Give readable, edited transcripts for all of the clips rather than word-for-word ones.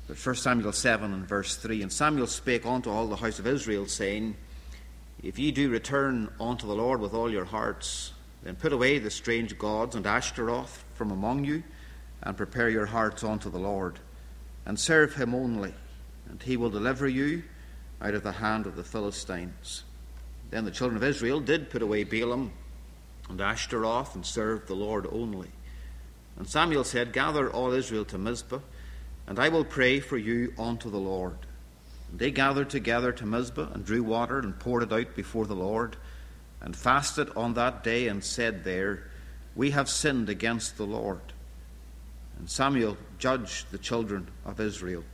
But 1 Samuel 7 and verse 3, "And Samuel spake unto all the house of Israel, saying, If ye do return unto the Lord with all your hearts, then put away the strange gods and Ashtaroth from among you, and prepare your hearts unto the Lord, and serve him only, and he will deliver you out of the hand of the Philistines." Then the children of Israel did put away Baalim and Ashtaroth, and served the Lord only. And Samuel said, "Gather all Israel to Mizpah, and I will pray for you unto the Lord." And they gathered together to Mizpah, and drew water, and poured it out before the Lord, and fasted on that day, and said there, "We have sinned against the Lord." And Samuel judged the children of Israel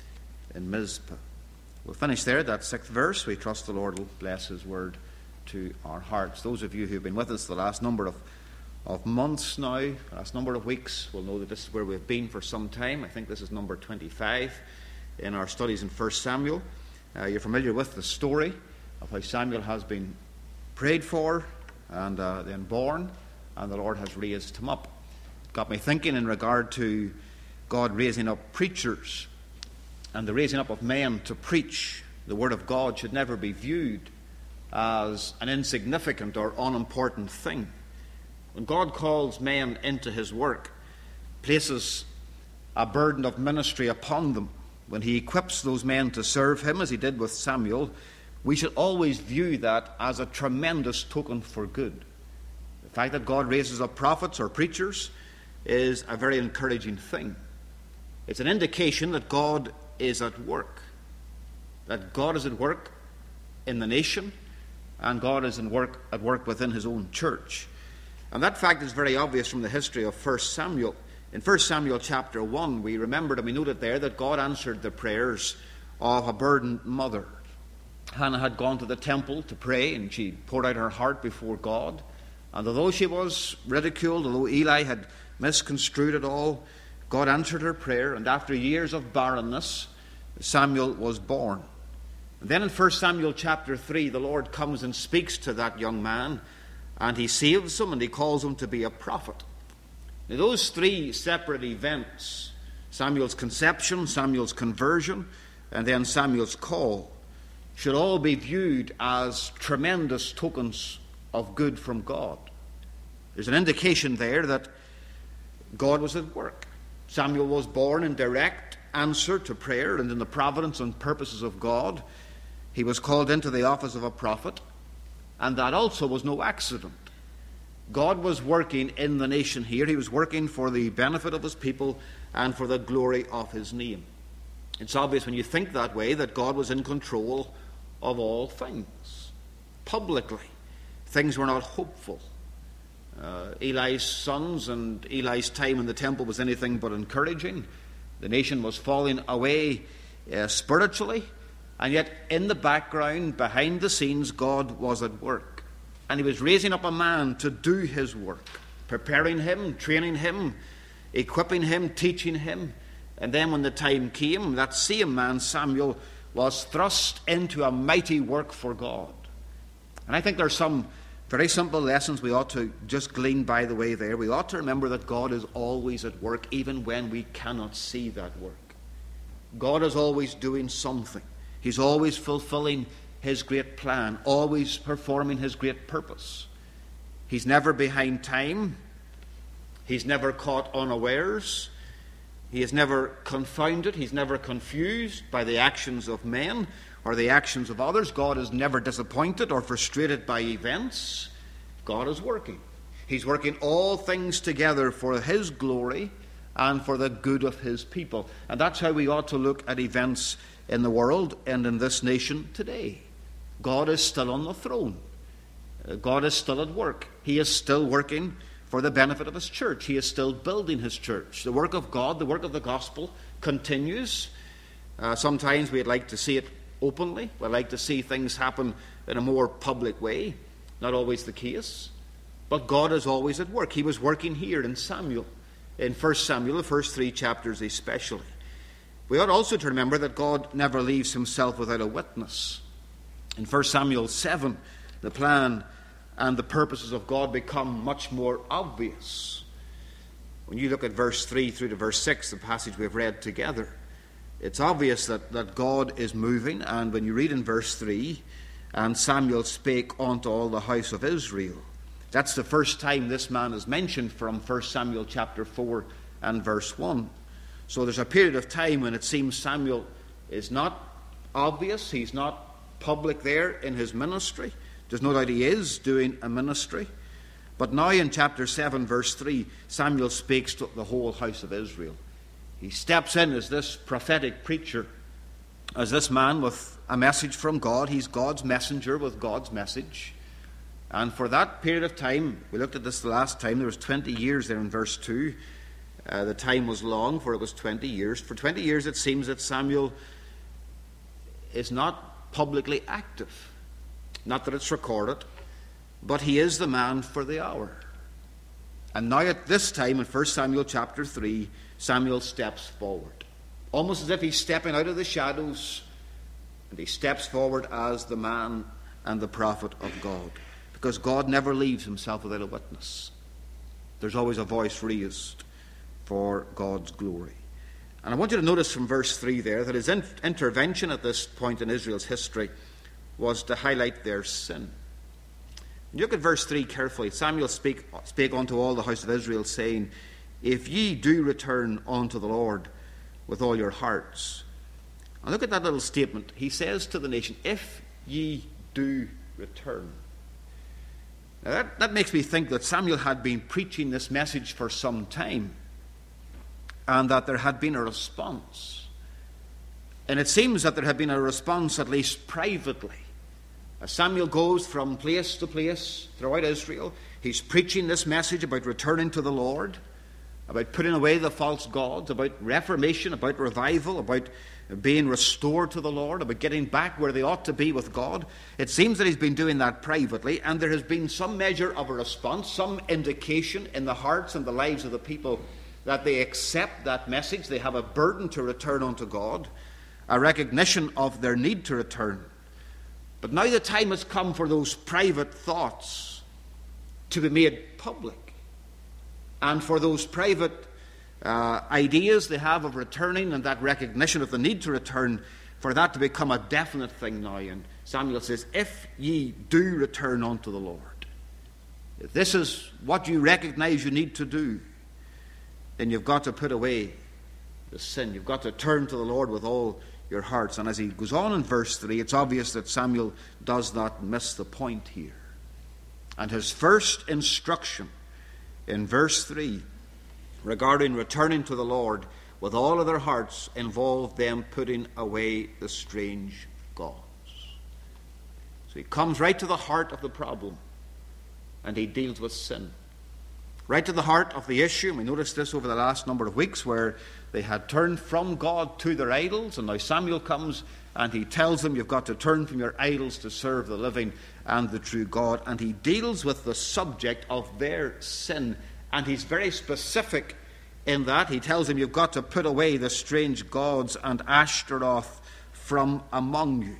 in Mizpah. We'll finish there, that 6th verse. We trust the Lord will bless his word to our hearts. Those of you who have been with us the last number of months now, last number of weeks, will know that this is where we've been for some time. I think this is number 25 in our studies in 1 Samuel. You're familiar with the story of how Samuel has been prayed for and then born, and the Lord has raised him up. It got me thinking in regard to God raising up preachers, and the raising up of men to preach the word of God should never be viewed as an insignificant or unimportant thing. When God calls men into his work, places a burden of ministry upon them, when he equips those men to serve him, as he did with Samuel, we should always view that as a tremendous token for good. The fact that God raises up prophets or preachers is a very encouraging thing. It's an indication that God is at work. That God is at work in the nation, and God is at work within his own church. And that fact is very obvious from the history of 1 Samuel. In 1 Samuel chapter 1, we remembered and we noted there that God answered the prayers of a burdened mother. Hannah had gone to the temple to pray, and she poured out her heart before God. And although she was ridiculed, although Eli had misconstrued it all, God answered her prayer, and after years of barrenness, Samuel was born. And then in 1 Samuel chapter 3, the Lord comes and speaks to that young man, and he saves him, and he calls him to be a prophet. Now, those three separate events, Samuel's conception, Samuel's conversion, and then Samuel's call, should all be viewed as tremendous tokens of good from God. There's an indication there that God was at work. Samuel was born in direct answer to prayer and in the providence and purposes of God. He was called into the office of a prophet, and that also was no accident. God was working in the nation here. He was working for the benefit of his people and for the glory of his name. It's obvious when you think that way that God was in control of all things. Publicly, things were not hopeful. Eli's sons and Eli's time in the temple was anything but encouraging. The nation was falling away spiritually, and yet in the background, behind the scenes, God was at work. And he was raising up a man to do his work, preparing him, training him, equipping him, teaching him. And then when the time came, that same man, Samuel, was thrust into a mighty work for God. And I think there are some very simple lessons we ought to just glean by the way there. We ought to remember that God is always at work, even when we cannot see that work. God is always doing something. He's always fulfilling his great plan, always performing his great purpose. He's never behind time. He's never caught unawares. He is never confounded. He's never confused by the actions of men or the actions of others. God is never disappointed or frustrated by events. God is working. He's working all things together for his glory and for the good of his people. And that's how we ought to look at events in the world and in this nation today. God is still on the throne. God is still at work. He is still working for the benefit of his church. He is still building his church. The work of God, the work of the gospel continues. Sometimes we'd like to see it openly. We'd like to see things happen in a more public way. Not always the case. But God is always at work. He was working here in Samuel, in 1 Samuel, the first 3 chapters especially. We ought also to remember that God never leaves himself without a witness. In 1 Samuel 7, the plan and the purposes of God become much more obvious. When you look at verse 3 through to verse 6, the passage we've read together, it's obvious that God is moving, and when you read in verse 3, and Samuel spake unto all the house of Israel, that's the first time this man is mentioned from 1 Samuel chapter 4 and verse 1. So there's a period of time when it seems Samuel is not obvious, he's not public there in his ministry. There's no doubt he is doing a ministry. But now in chapter 7 verse 3, Samuel speaks to the whole house of Israel. He steps in as this prophetic preacher, as this man with a message from God. He's God's messenger with God's message. And for that period of time, we looked at this the last time, there was 20 years there in verse 2. The time was long, for it was 20 years. For 20 years it seems that Samuel is not publicly active. Not that it's recorded, but he is the man for the hour. And now at this time in 1 Samuel chapter 3, Samuel steps forward. Almost as if he's stepping out of the shadows, and he steps forward as the man and the prophet of God. Because God never leaves himself without a witness. There's always a voice raised for God's glory. And I want you to notice from verse 3 there that his intervention at this point in Israel's history was to highlight their sin. Look at verse 3 carefully. Samuel spake unto all the house of Israel, saying, If ye do return unto the Lord with all your hearts. And look at that little statement. He says to the nation, if ye do return. Now that makes me think that Samuel had been preaching this message for some time, and that there had been a response. And it seems that there had been a response, at least privately. As Samuel goes from place to place throughout Israel, he's preaching this message about returning to the Lord, about putting away the false gods, about reformation, about revival, about being restored to the Lord, about getting back where they ought to be with God. It seems that he's been doing that privately, and there has been some measure of a response, some indication in the hearts and the lives of the people that they accept that message. They have a burden to return unto God, a recognition of their need to return. But now the time has come for those private thoughts to be made public, and for those private ideas they have of returning and that recognition of the need to return, for that to become a definite thing now. And Samuel says, if ye do return unto the Lord, if this is what you recognize you need to do, then you've got to put away the sin. You've got to turn to the Lord with all your hearts. And as he goes on in verse 3, it's obvious that Samuel does not miss the point here. And his first instruction in verse 3 regarding returning to the Lord with all of their hearts involved them putting away the strange gods. So he comes right to the heart of the problem, and he deals with sin. Right to the heart of the issue. And we noticed this over the last number of weeks, where they had turned from God to their idols, and now Samuel comes and he tells them, you've got to turn from your idols to serve the living and the true God. And he deals with the subject of their sin, and he's very specific in that. He tells them, you've got to put away the strange gods and Ashtaroth from among you.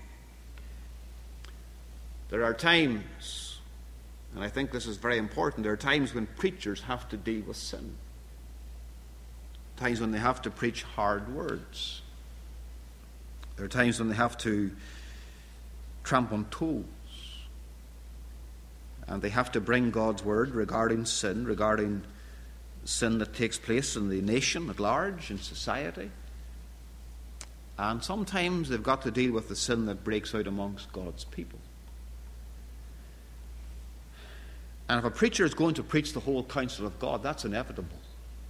There are times, and I think this is very important, there are times when preachers have to deal with sin. Times when they have to preach hard words. There are times when they have to tramp on toes. And they have to bring God's word regarding sin that takes place in the nation at large, in society. And sometimes they've got to deal with the sin that breaks out amongst God's people. And if a preacher is going to preach the whole counsel of God, that's inevitable.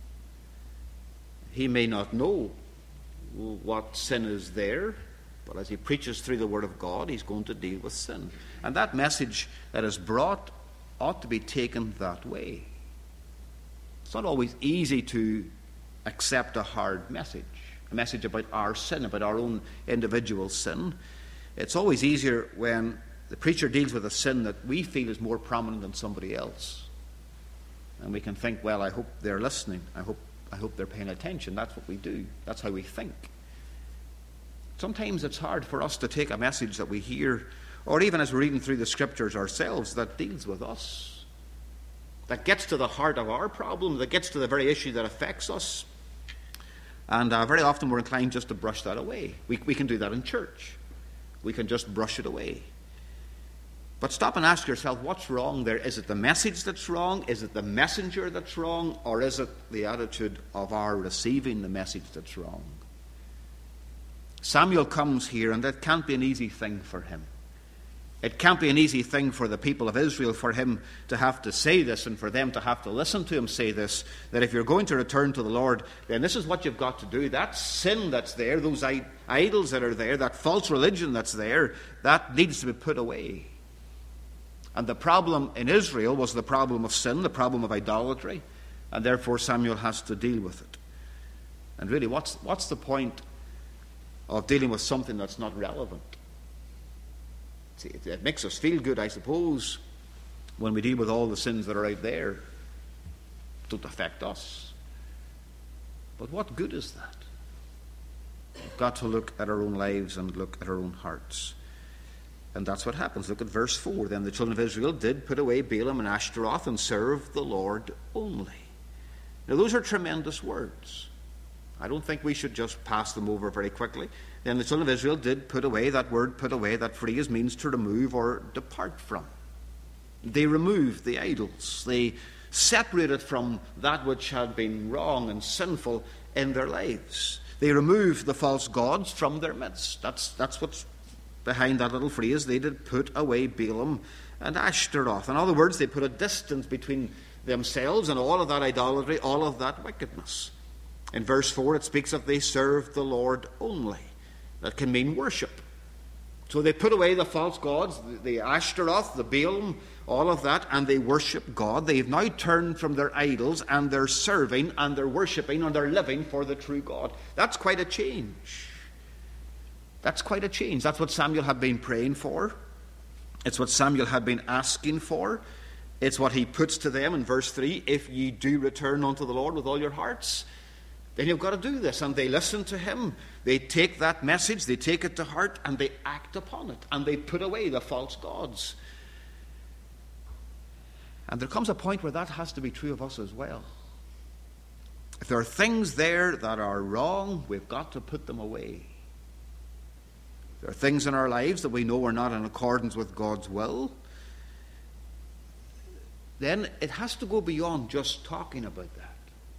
He may not know what sin is there, but as he preaches through the Word of God, he's going to deal with sin. And that message that is brought ought to be taken that way. It's not always easy to accept a hard message, a message about our sin, about our own individual sin. It's always easier when the preacher deals with a sin that we feel is more prominent than somebody else. And we can think, well, I hope they're listening. I hope they're paying attention. That's what we do. That's how we think. Sometimes it's hard for us to take a message that we hear, or even as we're reading through the scriptures ourselves, that deals with us, that gets to the heart of our problem, that gets to the very issue that affects us. And very often we're inclined just to brush that away. We can do that in church. We can just brush it away. But stop and ask yourself, what's wrong there? Is it the message that's wrong? Is it the messenger that's wrong? Or is it the attitude of our receiving the message that's wrong? Samuel comes here, and that can't be an easy thing for him. It can't be an easy thing for the people of Israel, for him to have to say this and for them to have to listen to him say this, that if you're going to return to the Lord, then this is what you've got to do. That sin that's there, those idols that are there, that false religion that's there, that needs to be put away. And the problem in Israel was the problem of sin, the problem of idolatry, and therefore Samuel has to deal with it. And really, what's the point of dealing with something that's not relevant? See, it makes us feel good, I suppose, when we deal with all the sins that are out there. It don't affect us. But what good is that? We've got to look at our own lives and look at our own hearts. And that's what happens. Look at verse 4. Then the children of Israel did put away Balaam and Ashtaroth and serve the Lord only. Now those are tremendous words. I don't think we should just pass them over very quickly. Then the children of Israel did put away. That word put away, that phrase means to remove or depart from. They removed the idols. They separated from that which had been wrong and sinful in their lives. They removed the false gods from their midst. That's what's behind that little phrase. They did put away Balaam and Ashtaroth. In other words, they put a distance between themselves and all of that idolatry, all of that wickedness. In verse 4, it speaks of they served the Lord only. That can mean worship. So they put away the false gods, the Ashtaroth, the Balaam, all of that, and they worship God. They've now turned from their idols, and they're serving, and they're worshipping, and they're living for the true God. That's quite a change. That's quite a change. That's what Samuel had been praying for. It's what Samuel had been asking for. It's what he puts to them in verse 3. If ye do return unto the Lord with all your hearts, then you've got to do this. And they listen to him. They take that message, they take it to heart, and they act upon it. And they put away the false gods. And there comes a point where that has to be true of us as well. If there are things there that are wrong, we've got to put them away. If there are things in our lives that we know are not in accordance with God's will, then it has to go beyond just talking about that.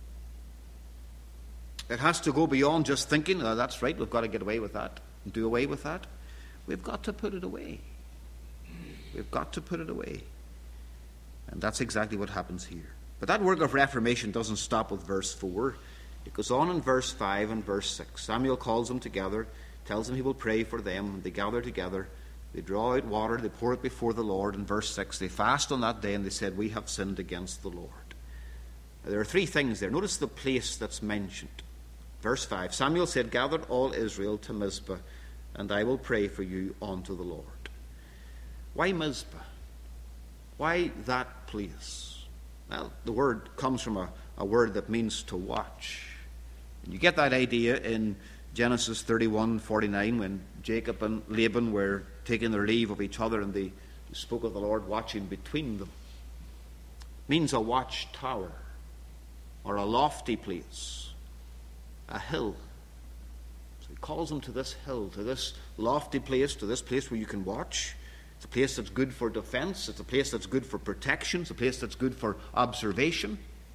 It has to go beyond just thinking, oh, that's right, we've got to get away with that and do away with that. We've got to put it away. We've got to put it away. And that's exactly what happens here. But that work of reformation doesn't stop with verse 4. It goes on in verse 5 and verse 6. Samuel calls them together, tells them he will pray for them. They gather together. They draw out water. They pour it before the Lord. In verse 6, they fast on that day, and they said, we have sinned against the Lord. Now, there are three things there. Notice the place that's mentioned. Verse 5, Samuel said, gather all Israel to Mizpah, and I will pray for you unto the Lord. Why Mizpah? Why that place? Well, the word comes from a word that means to watch. And you get that idea in Genesis 31:49 when Jacob and Laban were taking their leave of each other and they spoke of the Lord watching between them. It means a watchtower or a lofty place. A hill. So he calls them to this hill, to this lofty place, to this place where you can watch. It's a place that's good for defense. It's a place that's good for protection. It's a place that's good for observation.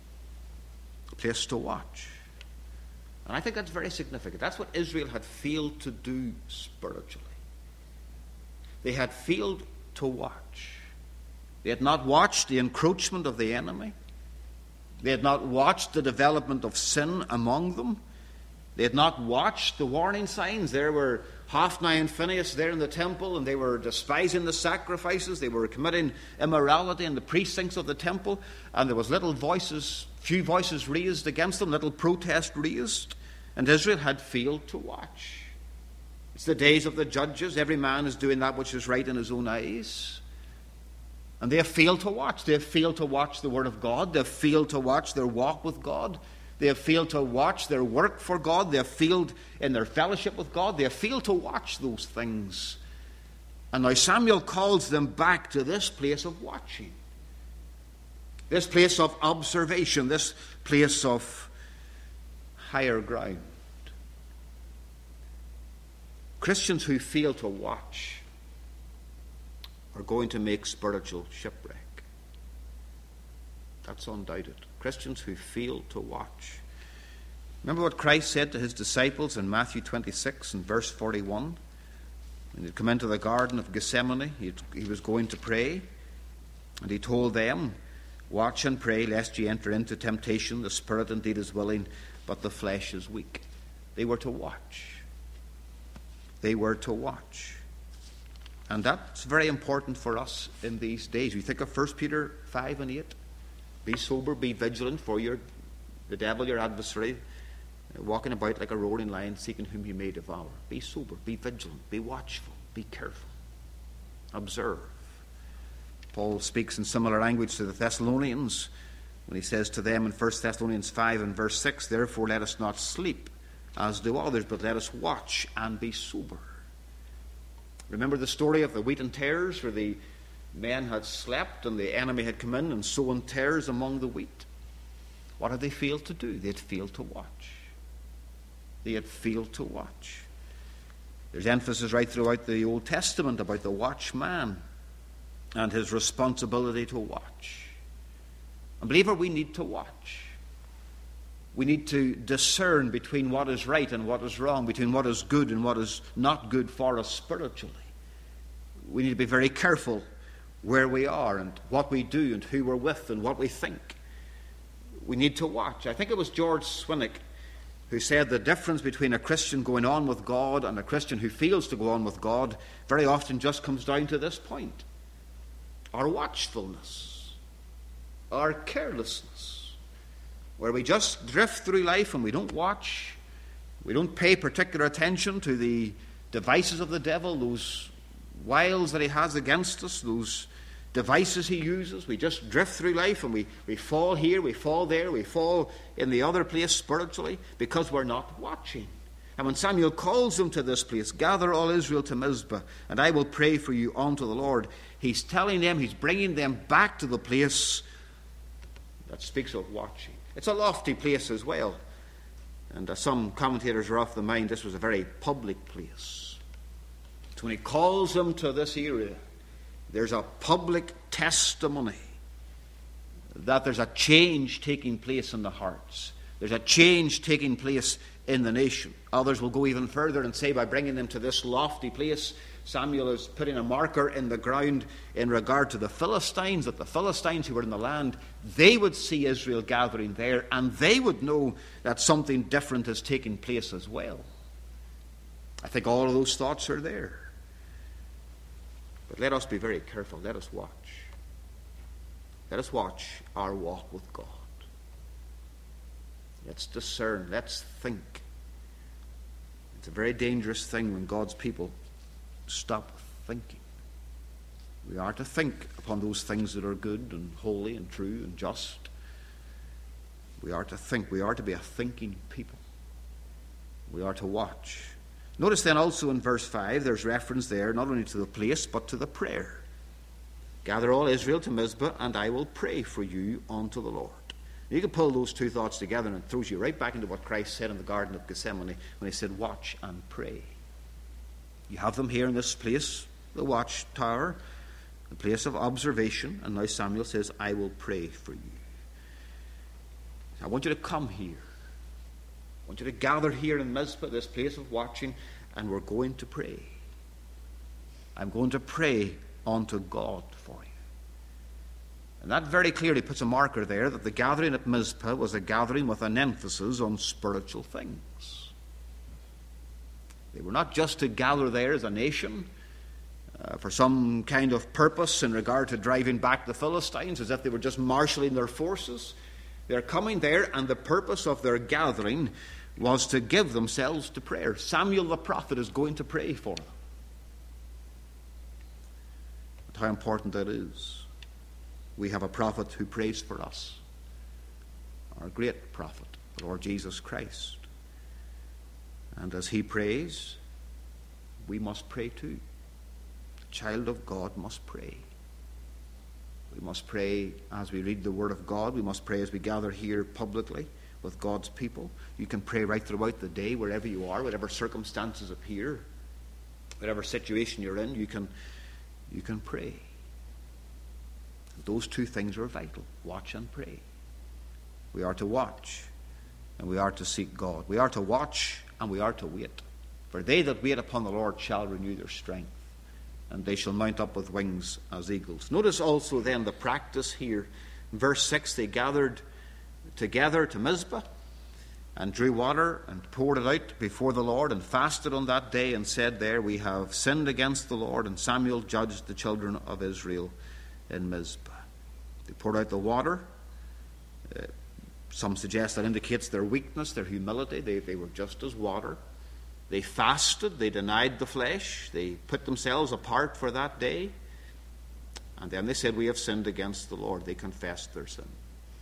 A place to watch. And I think that's very significant. That's what Israel had failed to do spiritually. They had failed to watch. They had not watched the encroachment of the enemy. They had not watched the development of sin among them. They had not watched the warning signs. There were Hophni and Phinehas there in the temple, and they were despising the sacrifices. They were committing immorality in the precincts of the temple, and there was few voices raised against them, little protest raised, and Israel had failed to watch. It's the days of the judges. Every man is doing that which is right in his own eyes. And they have failed to watch. They have failed to watch the Word of God. They have failed to watch their walk with God. They have failed to watch their work for God. They have failed in their fellowship with God. They have failed to watch those things. And now Samuel calls them back to this place of watching. This place of observation. This place of higher ground. Christians who fail to watch are going to make spiritual shipwreck. That's undoubted. Christians who fail to watch. Remember what Christ said to his disciples in Matthew 26 and verse 41? When he'd come into the Garden of Gethsemane, he was going to pray, and he told them, "Watch and pray, lest ye enter into temptation. The spirit indeed is willing, but the flesh is weak." They were to watch. They were to watch. And that's very important for us in these days. We think of 1 Peter 5 and 8. Be sober, be vigilant, for the devil, your adversary, walking about like a roaring lion, seeking whom he may devour. Be sober, be vigilant, be watchful, be careful. Observe. Paul speaks in similar language to the Thessalonians when he says to them in 1 Thessalonians 5 and verse 6, "Therefore let us not sleep as do others, but let us watch and be sober." Remember the story of the wheat and tares, where the men had slept and the enemy had come in and sown tares among the wheat. What had they failed to do? They had failed to watch. They had failed to watch. There's emphasis right throughout the Old Testament about the watchman and his responsibility to watch. And believer, we need to watch. We need to discern between what is right and what is wrong, between what is good and what is not good for us spiritually. We need to be very careful where we are and what we do and who we're with and what we think. We need to watch. I think it was George Swinnock who said the difference between a Christian going on with God and a Christian who fails to go on with God very often just comes down to this point: our watchfulness, our carelessness, where we just drift through life and we don't watch, we don't pay particular attention to the devices of the devil, those wiles that he has against us, those devices he uses. We just drift through life and we fall here, we fall there, we fall in the other place spiritually because we're not watching. And when Samuel calls them to this place, "Gather all Israel to Mizpah, and I will pray for you unto the Lord," he's telling them, he's bringing them back to the place that speaks of watching. It's a lofty place as well. And some commentators are of the mind this was a very public place. So when he calls them to this area, there's a public testimony that there's a change taking place in the hearts. There's a change taking place in the nation. Others will go even further and say by bringing them to this lofty place, Samuel is putting a marker in the ground in regard to the Philistines, that the Philistines who were in the land, they would see Israel gathering there, and they would know that something different is taking place as well. I think all of those thoughts are there. But let us be very careful. Let us watch. Let us watch our walk with God. Let's discern. Let's think. It's a very dangerous thing when God's people stop thinking. We are to think upon those things that are good and holy and true and just. We are to think. We are to be a thinking people. We are to watch. Notice then also in verse 5, there's reference there not only to the place but to the prayer. "Gather all Israel to Mizpah, and I will pray for you unto the Lord." You can pull those two thoughts together and it throws you right back into what Christ said in the Garden of Gethsemane when he said, "Watch and pray." You have them here in this place, the watchtower, the place of observation, and now Samuel says, "I will pray for you." I want you to come here. I want you to gather here in Mizpah, this place of watching, and we're going to pray. I'm going to pray unto God for you. And that very clearly puts a marker there that the gathering at Mizpah was a gathering with an emphasis on spiritual things. They were not just to gather there as a nation for some kind of purpose in regard to driving back the Philistines, as if they were just marshalling their forces. They're coming there, and the purpose of their gathering was to give themselves to prayer. Samuel the prophet is going to pray for them. But how important that is. We have a prophet who prays for us. Our great prophet, the Lord Jesus Christ. And as he prays, we must pray too. The child of God must pray. We must pray as we read the Word of God. We must pray as we gather here publicly with God's people. You can pray right throughout the day, wherever you are, whatever circumstances appear. Whatever situation you're in, you can pray. Those two things are vital. Watch and pray. We are to watch, and we are to seek God. We are to watch, and we are to wait. For they that wait upon the Lord shall renew their strength, and they shall mount up with wings as eagles. Notice also then the practice here. In verse 6, they gathered together to Mizpah, and drew water, and poured it out before the Lord, and fasted on that day, and said there, we have sinned against the Lord. And Samuel judged the children of Israel in Mizpah. They poured out the water. Some suggest that indicates their weakness, their humility. They were just as water. They fasted. They denied the flesh. They put themselves apart for that day. And then they said, we have sinned against the Lord. They confessed their sin.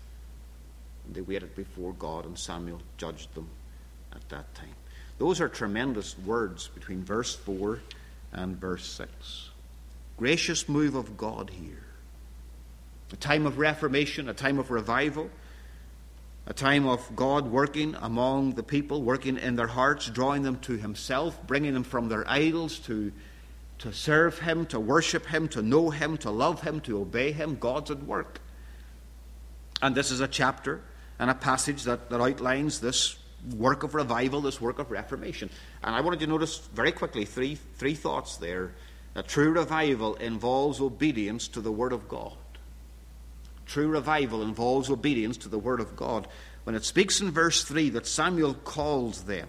And they waited before God, and Samuel judged them at that time. Those are tremendous words between verse 4 and verse 6. Gracious move of God here. A time of reformation, a time of revival, a time of God working among the people, working in their hearts, drawing them to himself, bringing them from their idols to serve him, to worship him, to know him, to love him, to obey him. God's at work. And this is a chapter and a passage that outlines this work of revival, this work of reformation. And I wanted you to notice very quickly three thoughts there. That true revival involves obedience to the Word of God. True revival involves obedience to the Word of God. When it speaks in verse 3 that Samuel calls them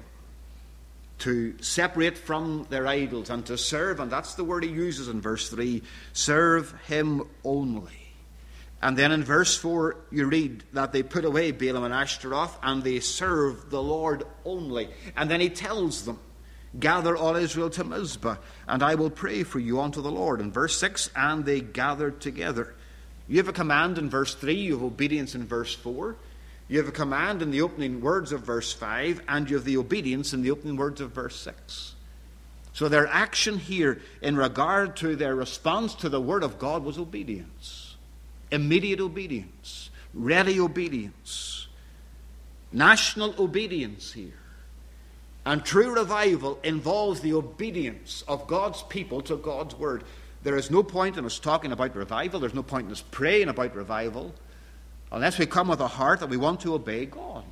to separate from their idols and to serve, and that's the word he uses in verse 3, serve him only. And then in verse 4 you read that they put away Balaam and Ashtaroth and they serve the Lord only. And then he tells them, gather all Israel to Mizpah, and I will pray for you unto the Lord. In verse 6, and they gathered together. You have a command in verse 3, you have obedience in verse 4. You have a command in the opening words of verse 5, and you have the obedience in the opening words of verse 6. So their action here in regard to their response to the Word of God was obedience. Immediate obedience. Ready obedience. National obedience here. And true revival involves the obedience of God's people to God's Word. There is no point in us talking about revival. There's no point in us praying about revival unless we come with a heart that we want to obey God.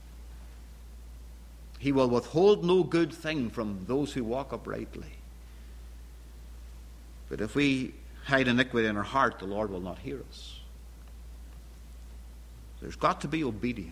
He will withhold no good thing from those who walk uprightly. But if we hide iniquity in our heart, the Lord will not hear us. There's got to be obedience.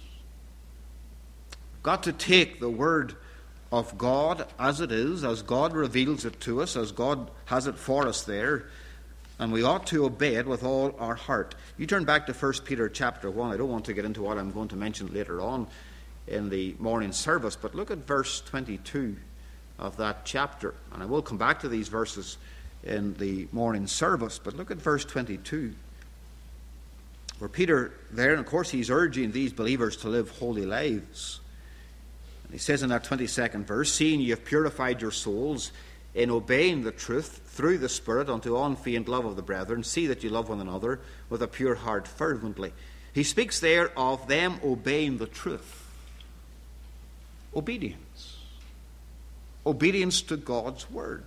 We've got to take the Word of God as it is, as God reveals it to us, as God has it for us there, and we ought to obey it with all our heart. You turn back to 1 Peter chapter 1. I don't want to get into what I'm going to mention later on in the morning service, but look at verse 22 of that chapter. And I will come back to these verses in the morning service, but look at verse 22. Where Peter there, and of course he's urging these believers to live holy lives. He says in that 22nd verse, seeing ye have purified your souls in obeying the truth through the Spirit unto unfeigned love of the brethren, see that you love one another with a pure heart fervently. He speaks there of them obeying the truth. Obedience. Obedience to God's Word.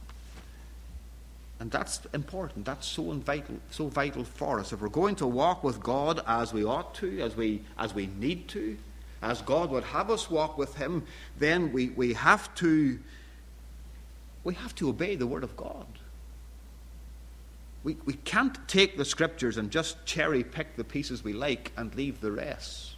And that's important. That's so vital for us. If we're going to walk with God as we ought to, as we need to, as God would have us walk with Him, then we have to obey the Word of God. We can't take the Scriptures and just cherry pick the pieces we like and leave the rest.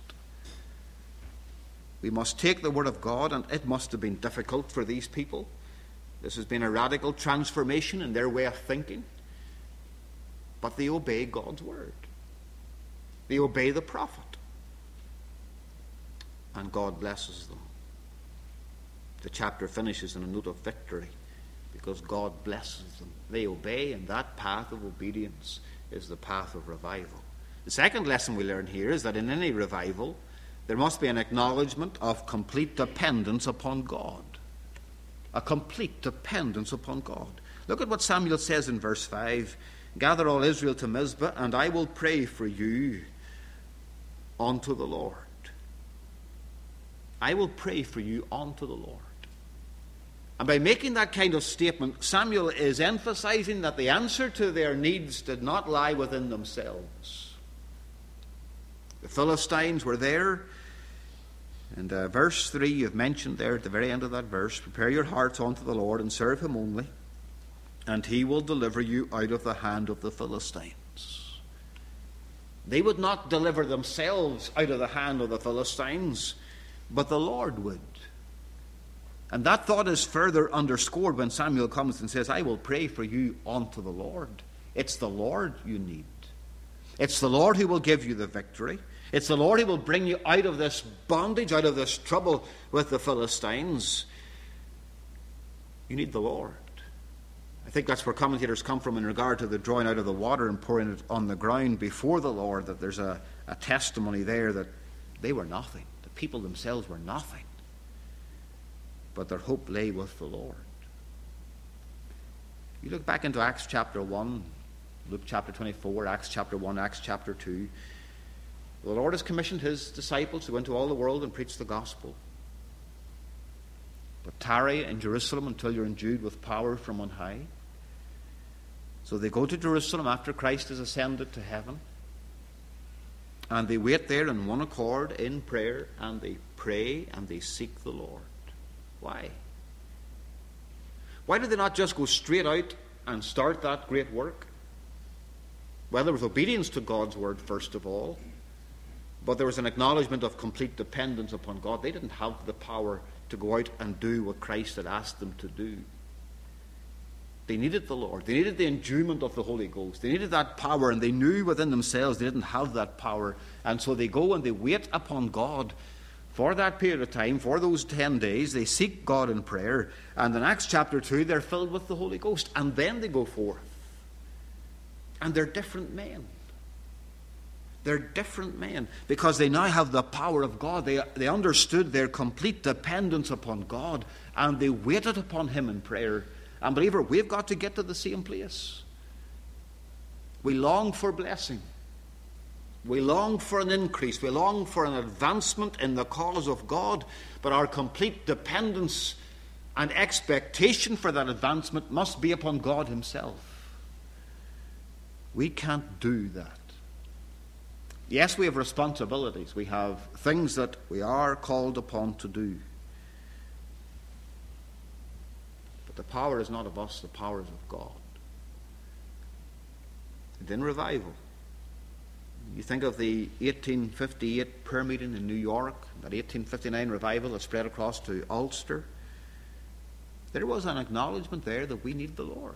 We must take the Word of God, and it must have been difficult for these people. This has been a radical transformation in their way of thinking. But they obey God's Word. They obey the prophet. And God blesses them. The chapter finishes in a note of victory because God blesses them. They obey, and that path of obedience is the path of revival. The second lesson we learn here is that in any revival, there must be an acknowledgement of complete dependence upon God. A complete dependence upon God. Look at what Samuel says in verse 5. Gather all Israel to Mizpah, and I will pray for you unto the Lord. I will pray for you unto the Lord. And by making that kind of statement, Samuel is emphasizing that the answer to their needs did not lie within themselves. The Philistines were there. And verse 3 you've mentioned there at the very end of that verse, prepare your hearts unto the Lord and serve him only, and he will deliver you out of the hand of the Philistines. They would not deliver themselves out of the hand of the Philistines, but the Lord would. And that thought is further underscored when Samuel comes and says, I will pray for you unto the Lord. It's the Lord you need. It's the Lord who will give you the victory. It's the Lord who will bring you out of this bondage, out of this trouble with the Philistines. You need the Lord. I think that's where commentators come from in regard to the drawing out of the water and pouring it on the ground before the Lord, that there's a testimony there that they were nothing. The people themselves were nothing. But their hope lay with the Lord. You look back into Acts chapter 1, Luke chapter 24, Acts chapter 1, Acts chapter 2. The Lord has commissioned his disciples to go into all the world and preach the gospel. But tarry in Jerusalem until you're endued with power from on high. So they go to Jerusalem after Christ has ascended to heaven. And they wait there in one accord in prayer, and they pray and they seek the Lord. Why? Why did they not just go straight out and start that great work? Well, there was obedience to God's word first of all, but there was an acknowledgement of complete dependence upon God. They didn't have the power to go out and do what Christ had asked them to do. They needed the Lord. They needed the enduement of the Holy Ghost. They needed that power, and they knew within themselves they didn't have that power. And so they go and they wait upon God for that period of time, for those 10 days. They seek God in prayer. And in Acts chapter 2, they're filled with the Holy Ghost. And then they go forth. And they're different men. They're different men because they now have the power of God. They understood their complete dependence upon God, and they waited upon him in prayer. And believer, we've got to get to the same place. We long for blessing. We long for an increase. We long for an advancement in the cause of God. But our complete dependence and expectation for that advancement must be upon God himself. We can't do that. Yes, we have responsibilities. We have things that we are called upon to do. But the power is not of us, the power is of God. And in revival, you think of the 1858 prayer meeting in New York, that 1859 revival that spread across to Ulster. There was an acknowledgement there that we need the Lord.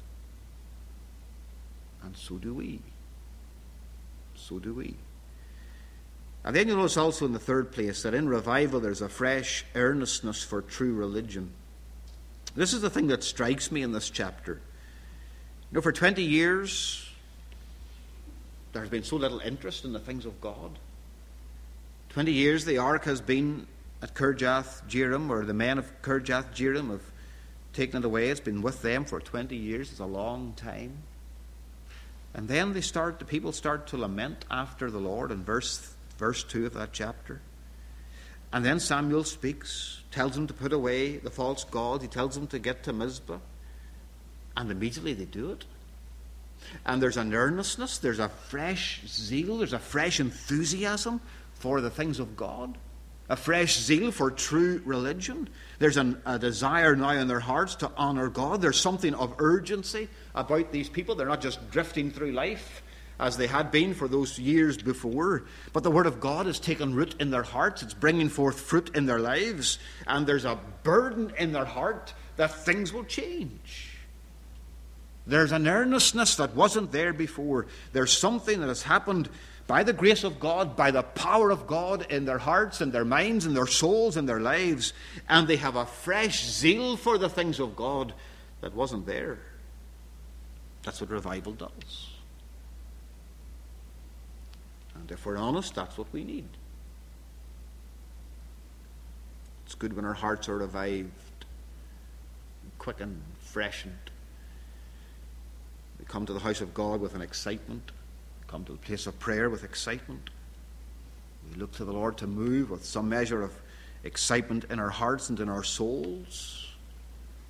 And so do we. So do we. And then you'll notice also in the third place that in revival there's a fresh earnestness for true religion. This is the thing that strikes me in this chapter. You know, for 20 years there has been so little interest in the things of God. 20 years the ark has been at Kirjath Jearim, or the men of Kirjath Jearim have taken it away. It's been with them for 20 years. It's a long time. And then the people start to lament after the Lord in verse 2 of that chapter. And then Samuel speaks, tells them to put away the false gods. He tells them to get to Mizpah. And immediately they do it. And there's an earnestness, there's a fresh zeal, there's a fresh enthusiasm for the things of God. A fresh zeal for true religion. There's a desire now in their hearts to honor God. There's something of urgency about these people. They're not just drifting through life as they had been for those years before. But the Word of God has taken root in their hearts. It's bringing forth fruit in their lives. And there's a burden in their heart that things will change. There's an earnestness that wasn't there before. There's something that has happened by the grace of God, by the power of God in their hearts and their minds and their souls and their lives. And they have a fresh zeal for the things of God that wasn't there. That's what revival does. And if we're honest, that's what we need. It's good when our hearts are revived, quickened, freshened. We come to the house of God with an excitement. We come to the place of prayer with excitement. We look to the Lord to move with some measure of excitement in our hearts and in our souls.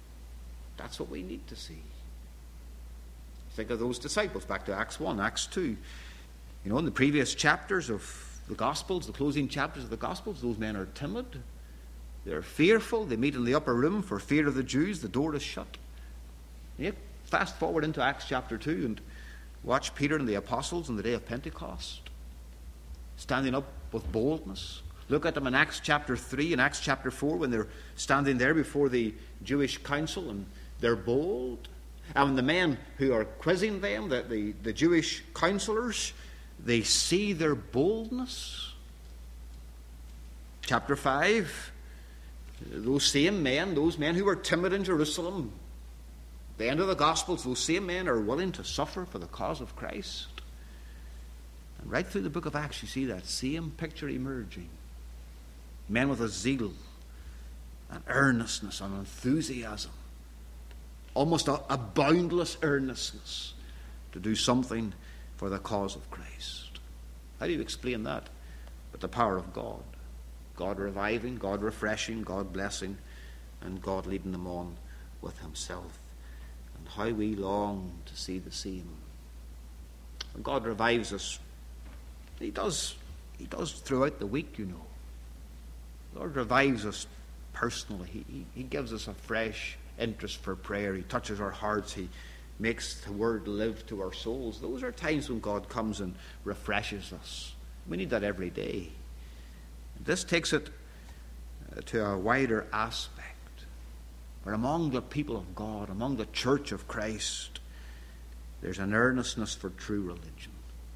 That's what we need to see. Think of those disciples, back to Acts 1, Acts 2. You know, in the previous chapters of the Gospels, the closing chapters of the Gospels, those men are timid. They're fearful. They meet in the upper room for fear of the Jews. The door is shut. Yet, fast forward into Acts chapter 2 and watch Peter and the apostles on the day of Pentecost, standing up with boldness. Look at them in Acts chapter 3 and Acts chapter 4 when they're standing there before the Jewish council and they're bold. And the men who are quizzing them, the Jewish counselors, they see their boldness. Chapter 5, those men who were timid in Jerusalem, the end of the Gospels, those same men are willing to suffer for the cause of Christ. And right through the book of Acts, you see that same picture emerging. Men with a zeal, an earnestness, an enthusiasm, almost a boundless earnestness to do something for the cause of Christ. How do you explain that? But the power of God. God reviving, God refreshing, God blessing, and God leading them on with himself. And how we long to see the same. When God revives us, He does throughout the week, you know. The Lord revives us personally. He gives us a fresh interest for prayer. He touches our hearts. He makes the word live to our souls. Those are times when God comes and refreshes us. We need that every day. This takes it to a wider aspect. Where among the people of God, among the church of Christ, there's an earnestness for true religion.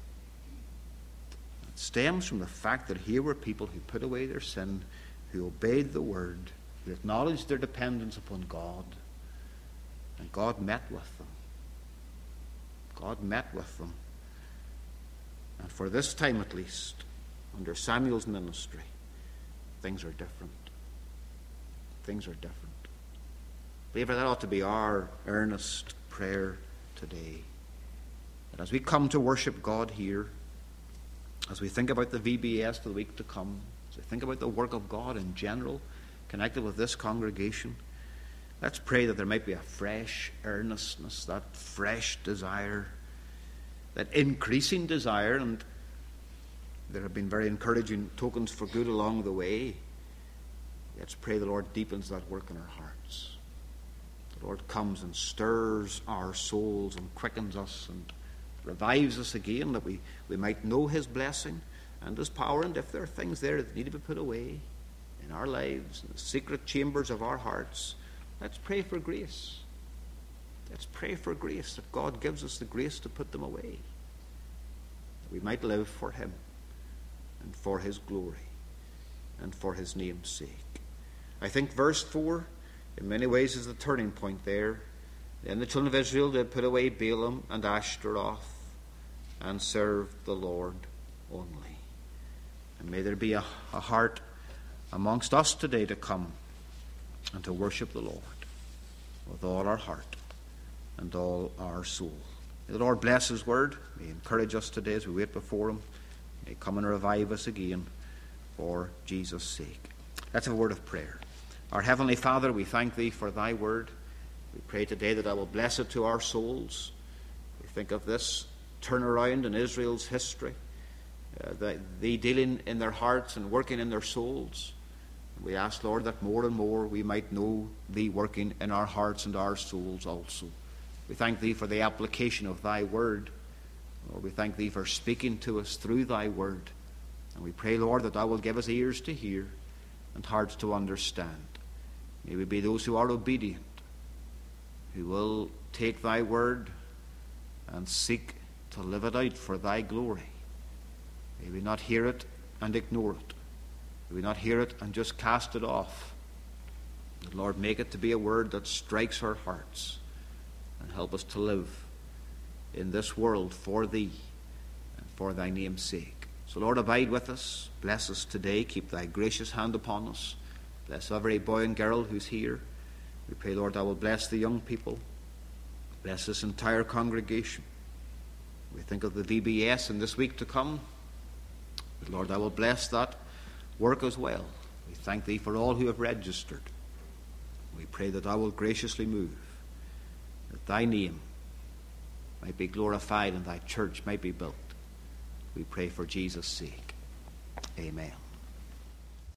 It stems from the fact that here were people who put away their sin, who obeyed the word, who acknowledged their dependence upon God, and God met with them. God met with them. And for this time at least, under Samuel's ministry, things are different. Things are different. Believer, that ought to be our earnest prayer today. That as we come to worship God here, as we think about the VBS for the week to come, as we think about the work of God in general, connected with this congregation, let's pray that there might be a fresh earnestness, that fresh desire, that increasing desire, and there have been very encouraging tokens for good along the way. Let's pray the Lord deepens that work in our hearts. The Lord comes and stirs our souls and quickens us and revives us again, that we might know His blessing and His power. And if there are things there that need to be put away in our lives, in the secret chambers of our hearts, let's pray for grace. Let's pray for grace, that God gives us the grace to put them away, that we might live for Him and for His glory and for His name's sake. I think verse 4 in many ways is the turning point there. Then the children of Israel did put away Balaam and Ashtaroth and served the Lord only. And may there be a heart amongst us today to come and to worship the Lord with all our heart and all our soul. May the Lord bless His word. May He encourage us today as we wait before Him. May He come and revive us again for Jesus' sake. Let's have a word of prayer. Our Heavenly Father, we thank Thee for Thy word. We pray today that Thou will bless it to our souls. We think of this turnaround in Israel's history, Thee dealing in their hearts and working in their souls. We ask, Lord, that more and more we might know Thee working in our hearts and our souls also. We thank Thee for the application of Thy word. Lord, we thank Thee for speaking to us through Thy word. And we pray, Lord, that Thou will give us ears to hear and hearts to understand. May we be those who are obedient, who will take Thy word and seek to live it out for Thy glory. May we not hear it and ignore it. May we not hear it and just cast it off. But Lord, make it to be a word that strikes our hearts and help us to live in this world for Thee and for Thy name's sake. So Lord, abide with us. Bless us today. Keep Thy gracious hand upon us. Bless every boy and girl who's here. We pray, Lord, Thou will bless the young people. Bless this entire congregation. We think of the VBS in this week to come. But Lord, Thou will bless that work as well. We thank Thee for all who have registered. We pray that Thou will graciously move that thy name might be glorified and thy church might be built. We pray for Jesus' sake. Amen.